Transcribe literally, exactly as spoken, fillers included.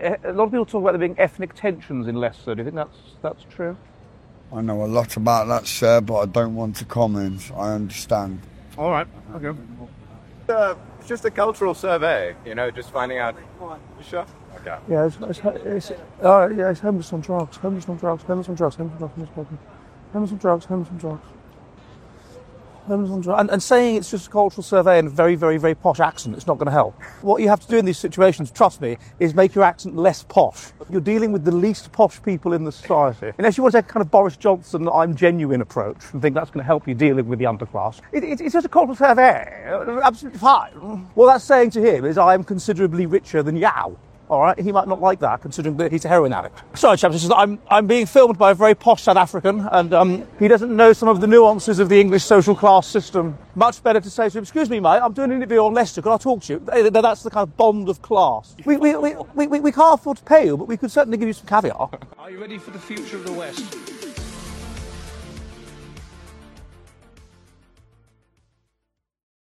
a lot of people talk about there being ethnic tensions in Leicester. Do you think that's that's true? I know a lot about that, sir, but I don't want to comment. I understand. All right. Okay. Uh, it's just a cultural survey, you know, just finding out. You sure? Okay. Yeah, it's, it's, it's, uh, yeah, it's homeless on drugs, homeless on drugs, homeless on drugs, homeless on drugs, homeless on drugs, homeless on drugs, homeless on drugs. And, and saying it's just a cultural survey in a very, very, very posh accent, it's not going to help. What you have to do in these situations, trust me, is make your accent less posh. You're dealing with the least posh people in the society. Unless you want to take a kind of Boris Johnson, I'm genuine approach and think that's going to help you dealing with the underclass. It, it, it's just a cultural survey. Absolutely fine. What that's saying to him is I'm considerably richer than Yao. All right, he might not like that, considering that he's a heroin addict. Sorry, chaps, it's just that I'm, I'm being filmed by a very posh South African, and um, he doesn't know some of the nuances of the English social class system. Much better to say to him, excuse me, mate, I'm doing an interview on Leicester, can I talk to you? That's the kind of bond of class. We, we, we, we, we, we can't afford to pay you, but we could certainly give you some caviar. Are you ready for the future of the West?